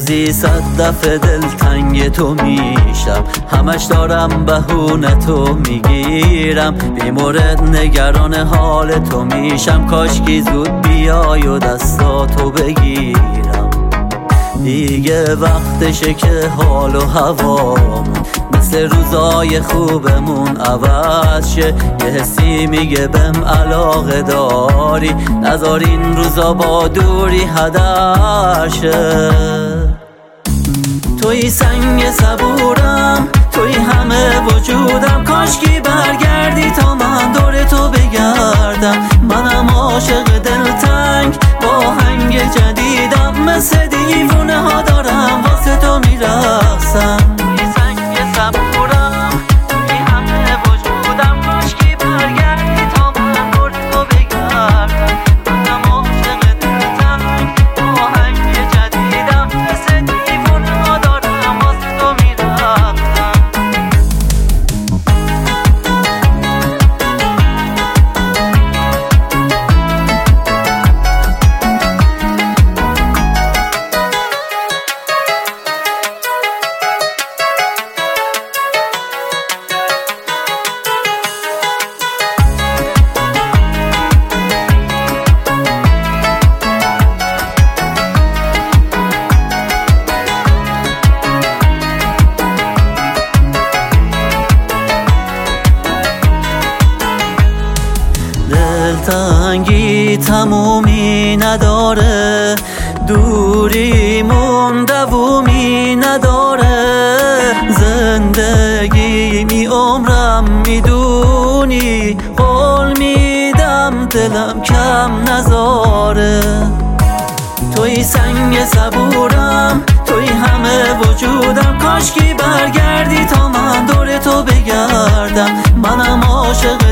روزی 100 دفعه دلتنگ تو میشم، همش دارم بهونه تو میگیرم، بیمورد نگران حال تو میشم، کاشکی زود بیای و دستاتو بگیرم. دیگه وقتشه که حال و هوامون مثل روزای خوبمون عوض شه، یه حسی میگه بهم علاقه داری، نذار این روزا با دوری هدر شه. توی سنگ صبورم، توی همه وجودم، کاشکی برگردی تا من دور تو بگردم. منم عاشق دلتنگ با هنگ جدیدم، مثل دیوونه ها دارم واسه تو میرقصم. توی سنگ صبورم، توی همه وجودم، کاشکی برگردی تا من دور تو بگردم. منم عاشق دلتنگ با هنگ جدیدم، مثل دیوونه ها دارم واسه تو میرقصم. دلتنگی تمومی نداره، دوریمون دوومی نداره، زندگی می عمرم میدونی، قول میدم دلم کم نذاره. توی سنگ صبورم، توی همه وجودم، کاشکی برگردی تا من دور تو بگردم. منم عاشق